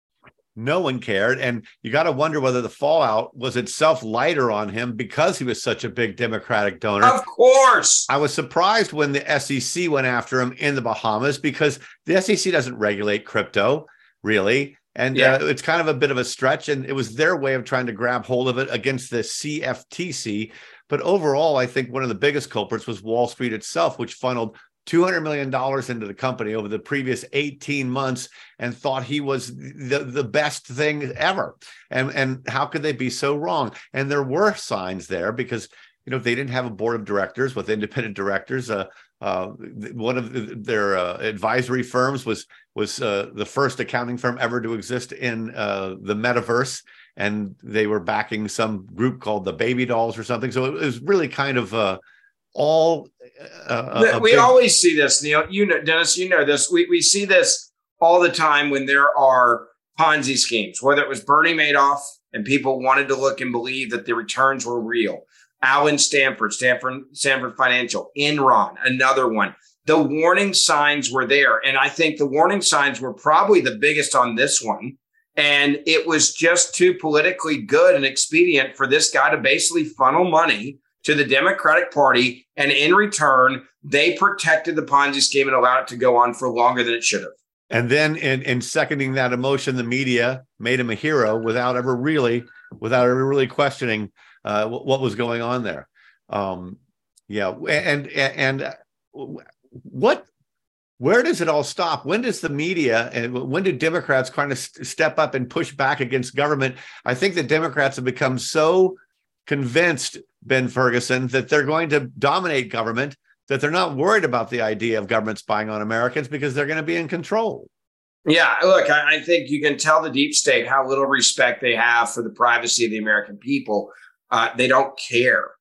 No one cared. And you got to wonder whether the fallout was itself lighter on him because he was such a big Democratic donor. Of course. I was surprised when the S E C went after him in the Bahamas because the S E C doesn't regulate crypto, really. And yeah. uh, it's kind of a bit of a stretch. And it was their way of trying to grab hold of it against the C F T C. But overall, I think one of the biggest culprits was Wall Street itself, which funneled two hundred million dollars into the company over the previous eighteen months and thought he was the, the best thing ever. And, and how could they be so wrong? And there were signs there because, you know, they didn't have a board of directors with independent directors. Uh, uh, one of their uh, advisory firms was, was uh, the first accounting firm ever to exist in uh, the metaverse. And they were backing some group called the Baby Dolls or something. So it was really kind of uh, all. Uh, we big... always see this, Neil. You know, Dennis, you know this. We we see this all the time when there are Ponzi schemes, whether it was Bernie Madoff and people wanted to look and believe that the returns were real. Alan Stanford, Stanford, Stanford Financial, Enron, another one. The warning signs were there. And I think the warning signs were probably the biggest on this one. And it was just too politically good and expedient for this guy to basically funnel money to the Democratic Party. And in return, they protected the Ponzi scheme and allowed it to go on for longer than it should have. And then in, in seconding that emotion, the media made him a hero without ever really, without ever really questioning uh, what, what was going on there. Um, yeah. And, and, and what, where does it all stop? When does the media and when do Democrats kind of st- step up and push back against government? I think the Democrats have become so convinced, Ben Ferguson, that they're going to dominate government, that they're not worried about the idea of government spying on Americans because they're going to be in control. Yeah, look, I, I think you can tell the deep state how little respect they have for the privacy of the American people. Uh, they don't care.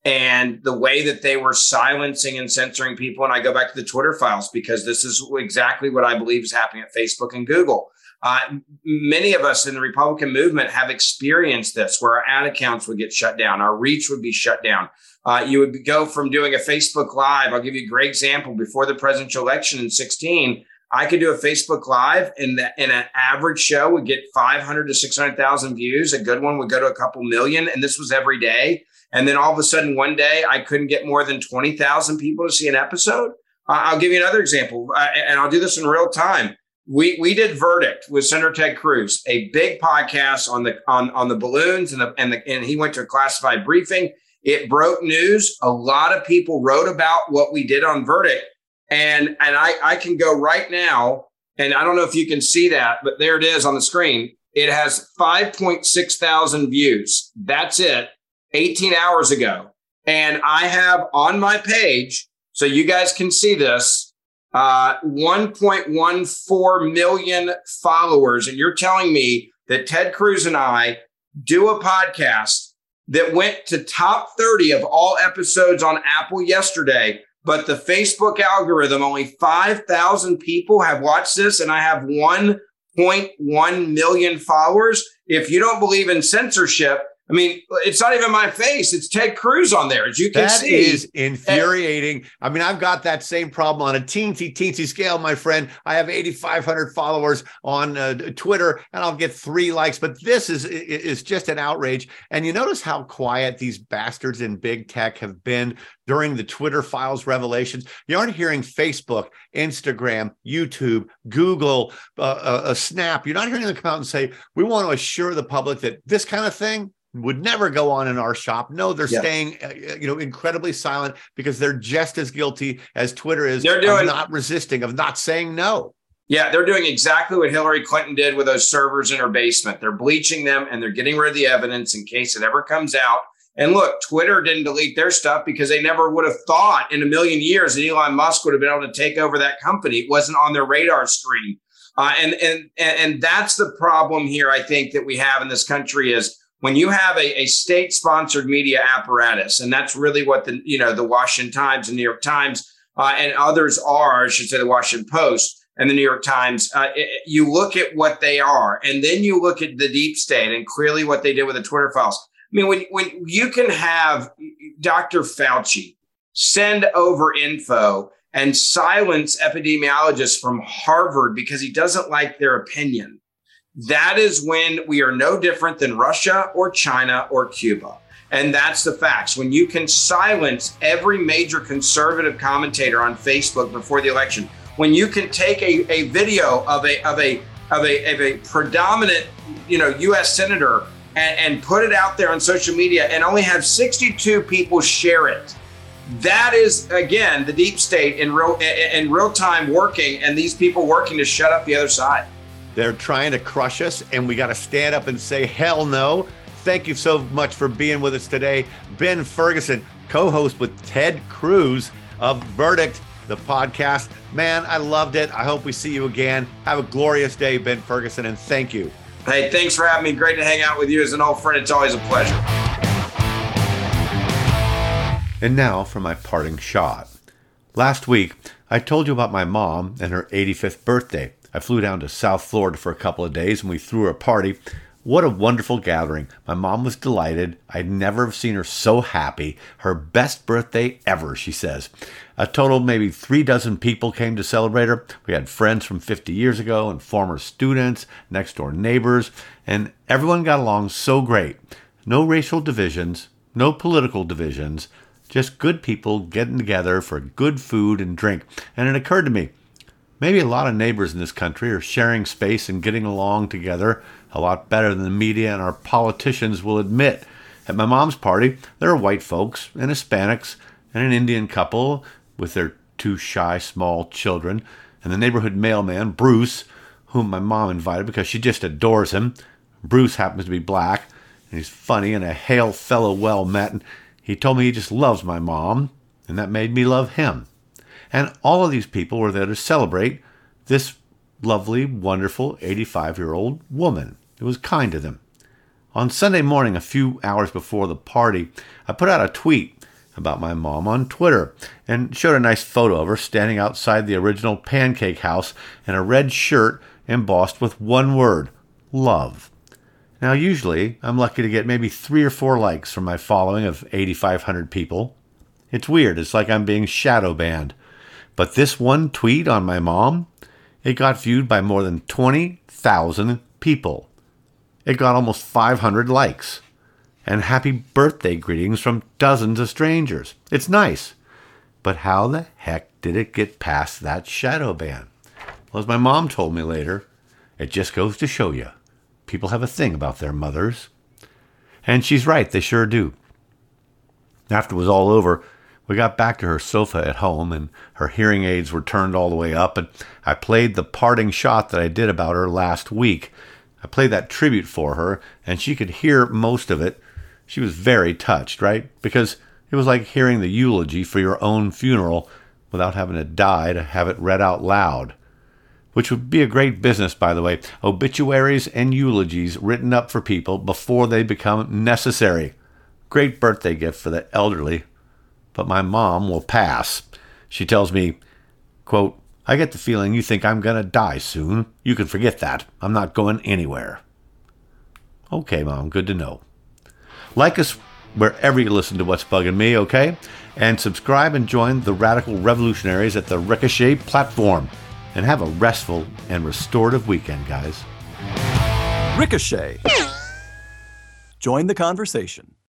And the way that they were silencing and censoring people, and I go back to the Twitter files, because this is exactly what I believe is happening at Facebook and Google. Uh, many of us in the Republican movement have experienced this, where our ad accounts would get shut down. Our reach would be shut down. Uh, you would go from doing a Facebook Live. I'll give you a great example. Before the presidential election in sixteen, I could do a Facebook Live, and, the, and an average show would get five hundred to six hundred thousand views. A good one would go to a couple million, and this was every day. And then all of a sudden, one day, I couldn't get more than twenty thousand people to see an episode. Uh, I'll give you another example, uh, and I'll do this in real time. We we did Verdict with Senator Ted Cruz, a big podcast on the on, on the balloons, and the, and the, and he went to a classified briefing. It broke news. A lot of people wrote about what we did on Verdict, and and I I can go right now, and I don't know if you can see that, but there it is on the screen. It has five point six thousand views. That's it. eighteen hours ago. And I have on my page, so you guys can see this, uh, one point one four million followers. And you're telling me that Ted Cruz and I do a podcast that went to top thirty of all episodes on Apple yesterday, but the Facebook algorithm, only five thousand people have watched this, and I have one point one million followers. If you don't believe in censorship, I mean, it's not even my face. It's Ted Cruz on there, as you can that see. That is infuriating. I mean, I've got that same problem on a teensy, teensy scale, my friend. I have eighty-five hundred followers on uh, Twitter, and I'll get three likes. But this is is just an outrage. And you notice how quiet these bastards in big tech have been during the Twitter files revelations. You aren't hearing Facebook, Instagram, YouTube, Google, uh, uh, Snap. You're not hearing them come out and say, we want to assure the public that this kind of thing would never go on in our shop. No, they're yeah. staying, uh, you know, incredibly silent because they're just as guilty as Twitter is they're doing, of not resisting, of not saying no. Yeah, they're doing exactly what Hillary Clinton did with those servers in her basement. They're bleaching them, and they're getting rid of the evidence in case it ever comes out. And look, Twitter didn't delete their stuff because they never would have thought in a million years that Elon Musk would have been able to take over that company. It wasn't on their radar screen. Uh, and, and, and that's the problem here, I think, that we have in this country is when you have a, a state-sponsored media apparatus, and that's really what the you know the Washington Times and New York Times uh, and others are, I should say the Washington Post and the New York Times, uh, it, you look at what they are, and then you look at the deep state and clearly what they did with the Twitter files. I mean, when when you can have Doctor Fauci send over info and silence epidemiologists from Harvard because he doesn't like their opinion, that is when we are no different than Russia or China or Cuba. And that's the facts. When you can silence every major conservative commentator on Facebook before the election, when you can take a, a video of a of a of a of a predominant, you know, U S senator and, and put it out there on social media and only have sixty-two people share it. That is, again, the deep state in real in real time working, and these people working to shut up the other side. They're trying to crush us, and we got to stand up and say, hell no. Thank you so much for being with us today. Ben Ferguson, co-host with Ted Cruz of Verdict, the podcast. Man, I loved it. I hope we see you again. Have a glorious day, Ben Ferguson, and thank you. Hey, thanks for having me. Great to hang out with you as an old friend. It's always a pleasure. And now for my parting shot. Last week, I told you about my mom and her eighty-fifth birthday. I flew down to South Florida for a couple of days and we threw her a party. What a wonderful gathering. My mom was delighted. I'd never have seen her so happy. Her best birthday ever, she says. A total of maybe three dozen people came to celebrate her. We had friends from fifty years ago and former students, next door neighbors, and everyone got along so great. No racial divisions, no political divisions, just good people getting together for good food and drink. And it occurred to me, maybe a lot of neighbors in this country are sharing space and getting along together a lot better than the media and our politicians will admit. At my mom's party, there are white folks and Hispanics and an Indian couple with their two shy small children. and the neighborhood mailman, Bruce, whom my mom invited because she just adores him. Bruce happens to be black, and he's funny and a hail fellow well met, and he told me he just loves my mom, and that made me love him. And all of these people were there to celebrate this lovely, wonderful eighty-five-year-old woman. It was kind of them. On Sunday morning, a few hours before the party, I put out a tweet about my mom on Twitter and showed a nice photo of her standing outside the original Pancake House in a red shirt embossed with one word, love. Now, usually, I'm lucky to get maybe three or four likes from my following of eighty-five hundred people. It's weird. It's like I'm being shadow banned. But this one tweet on my mom, it got viewed by more than twenty thousand people. It got almost five hundred likes. And happy birthday greetings from dozens of strangers. It's nice. But how the heck did it get past that shadow ban? Well, as my mom told me later, it just goes to show you. People have a thing about their mothers. And she's right, they sure do. After it was all over, we got back to her sofa at home, and her hearing aids were turned all the way up, and I played the parting shot that I did about her last week. I played that tribute for her, and she could hear most of it. She was very touched, right? Because it was like hearing the eulogy for your own funeral without having to die to have it read out loud. Which would be a great business, by the way. Obituaries and eulogies written up for people before they become necessary. Great birthday gift for the elderly. But my mom will pass. She tells me, quote, I get the feeling you think I'm going to die soon. You can forget that. I'm not going anywhere. Okay, Mom, good to know. Like us wherever you listen to What's Bugging Me, okay? And subscribe and join the Radical Revolutionaries at the Ricochet platform. And have a restful and restorative weekend, guys. Ricochet. Join the conversation.